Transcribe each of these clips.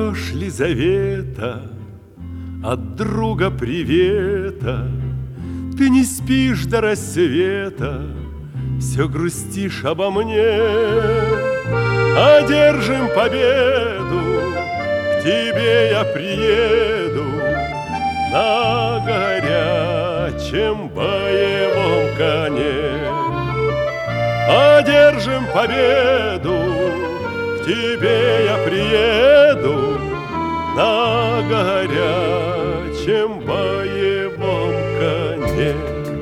ждешь, Лизавета, от друга привета. Ты не спишь до рассвета, все грустишь обо мне. Одержим победу, к тебе я приеду на горячем боевом коне. Одержим победу, к тебе я приеду на горячем боевом коне.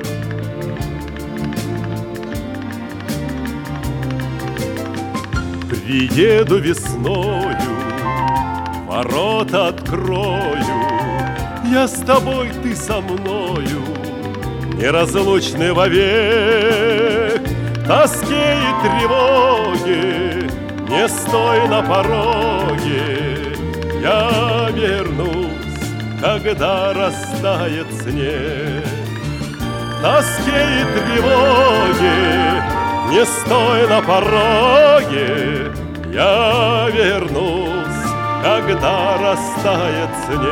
Приеду весною, ворота открою, я с тобой, ты со мною, неразлучны вовек. Тоске и тревоге не стой на пороге, я вернусь, когда растает снег. Тоске и тревоге не стой на пороге, я вернусь, когда растает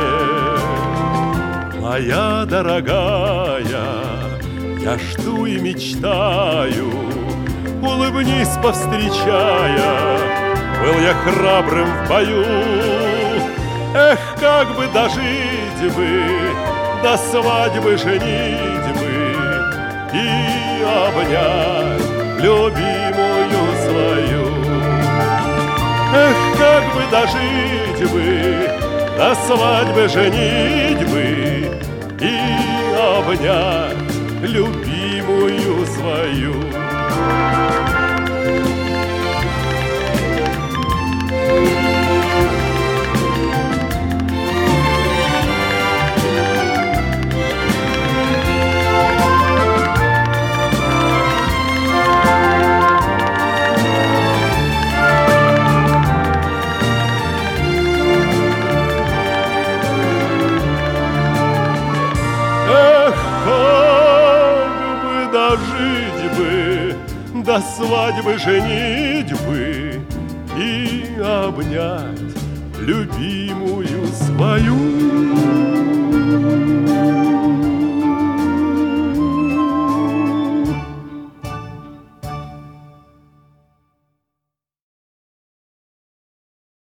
снег. Моя дорогая, я жду и мечтаю, улыбнись, повстречая, был я храбрым в бою. Эх, как бы дожить бы до свадьбы, женитьбы и обнять любимую свою. Эх, как бы дожить бы до свадьбы, женитьбы и обнять любимую свою. Дожить бы до свадьбы, женитьбы и обнять любимую свою.